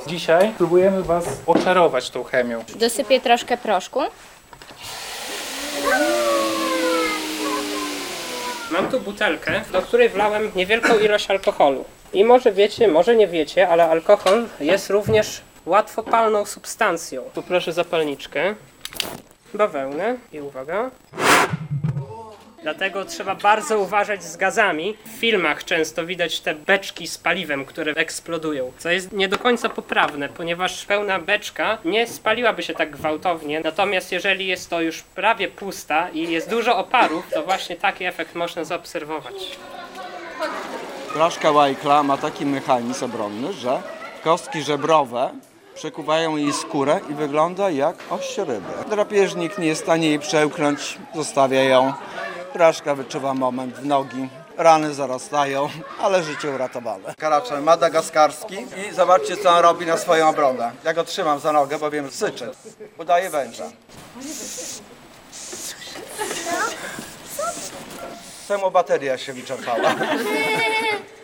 Dzisiaj próbujemy Was oczarować tą chemią. Dosypię troszkę proszku. Mam tu butelkę, do której wlałem niewielką ilość alkoholu. I może wiecie, może nie wiecie, ale alkohol jest również łatwopalną substancją. Tu proszę zapalniczkę, bawełnę i uwaga. Dlatego trzeba bardzo uważać z gazami. W filmach często widać te beczki z paliwem, które eksplodują, co jest nie do końca poprawne, ponieważ pełna beczka nie spaliłaby się tak gwałtownie. Natomiast jeżeli jest to już prawie pusta i jest dużo oparów, to właśnie taki efekt można zaobserwować. Blaszka Łajkla ma taki mechanizm obronny, że kostki żebrowe przekuwają jej skórę i wygląda jak oś ryby. Drapieżnik nie jest w stanie jej przełknąć, zostawia ją. Blaszka wyczuwa moment w nogi, rany zarastają, ale życie uratowane. Karaczel madagaskarski i zobaczcie, co on robi na swoją obronę. Ja go trzymam za nogę, bo wiem, syczy. Udaje węża. Temu bateria się wyczerpała.